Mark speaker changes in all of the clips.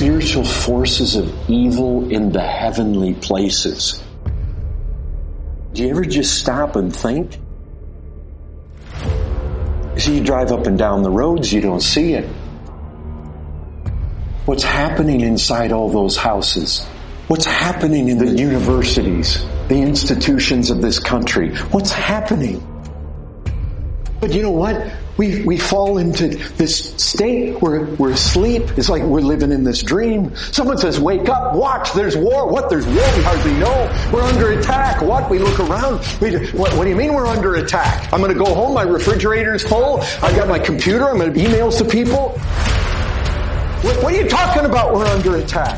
Speaker 1: spiritual forces of evil in the heavenly places. Do you ever just stop and think? See, you drive up and down the roads, you don't see it. What's happening inside all those houses? What's happening in the universities, the institutions of this country? What's happening? But you know what? We fall into this state where we're asleep. It's like we're living in this dream. Someone says, wake up, watch, there's war. What? There's war? We hardly know. We're under attack. What? We look around. What do you mean we're under attack? I'm going to go home, my refrigerator's full. I got my computer, I'm going to emails to people. What are you talking about we're under attack?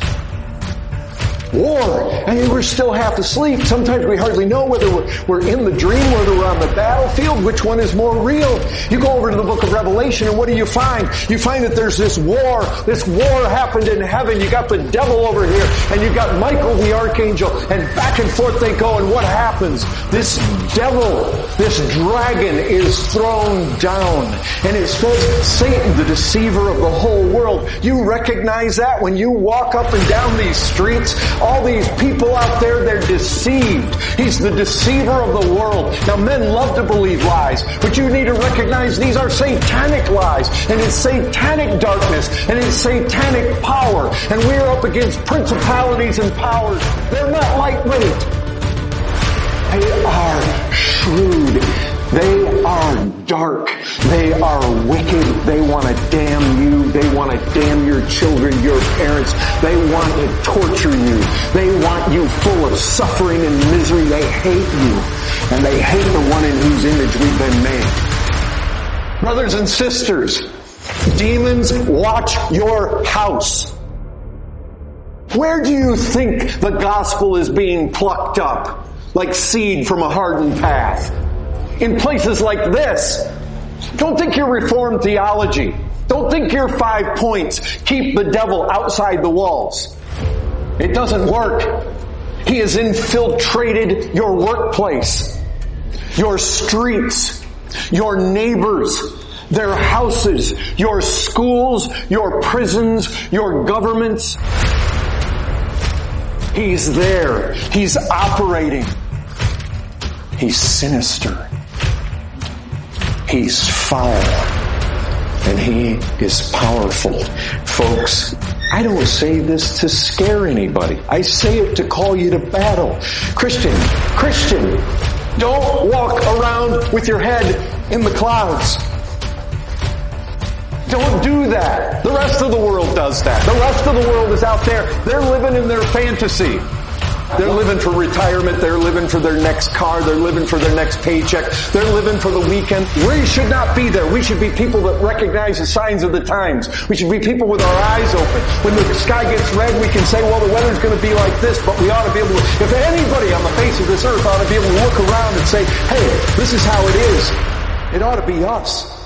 Speaker 1: War. And we're still half asleep. Sometimes we hardly know whether we're in the dream, whether we're on the battlefield, which one is more real. You go over to the book of Revelation and what do you find? You find that there's this war. This war happened in heaven. You got the devil over here and you got Michael the archangel and back and forth they go and what happens? This devil, this dragon is thrown down. And it says Satan, the deceiver of the whole world. You recognize that when you walk up and down these streets? All these people out there, they're deceived. He's the deceiver of the world. Now men love to believe lies, but you need to recognize these are satanic lies, and it's satanic darkness, and it's satanic power, and we're up against principalities and powers. They're not lightweight. They are shrewd. They are dark. They are wicked. They want to damn you. They want to damn your children, your parents. They want to torture you. They want you full of suffering and misery. They hate you. And they hate the one in whose image we've been made. Brothers and sisters, demons watch your house. Where do you think the gospel is being plucked up like seed from a hardened path? In places like this. Don't think your Reformed theology. Don't think your 5 points keep the devil outside the walls. It doesn't work. He has infiltrated your workplace, your streets, your neighbors, their houses, your schools, your prisons, your governments. He's there. He's operating. He's sinister. He's foul. And he is powerful. Folks, I don't say this to scare anybody. I say it to call you to battle. Christian, don't walk around with your head in the clouds. Don't do that. The rest of the world does that. The rest of the world is out there. They're living in their fantasy. They're living for retirement. They're living for their next car. They're living for their next paycheck. They're living for the weekend. We should not be there. We should be people that recognize the signs of the times. We should be people with our eyes open. When the sky gets red, we can say, well, the weather's going to be like this, but we ought to be able to, if anybody on the face of this earth ought to be able to look around and say, hey, this is how it is. It ought to be us.